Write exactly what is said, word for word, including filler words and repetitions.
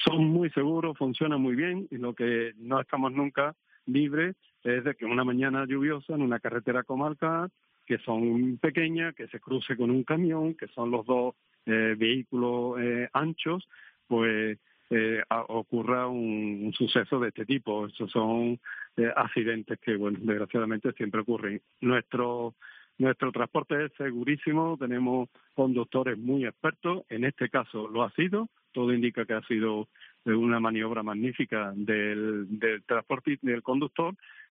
Son muy seguros, funcionan muy bien y lo que no estamos nunca libres es de que una mañana lluviosa en una carretera comarcal, que son pequeñas, que se cruce con un camión, que son los dos eh, vehículos eh, anchos, pues eh, a, ocurra un, un suceso de este tipo. Esos son eh, accidentes que, bueno, desgraciadamente siempre ocurren. Nuestro nuestro transporte es segurísimo, tenemos conductores muy expertos, en este caso lo ha sido, todo indica que ha sido una maniobra magnífica del, del transporte del conductor.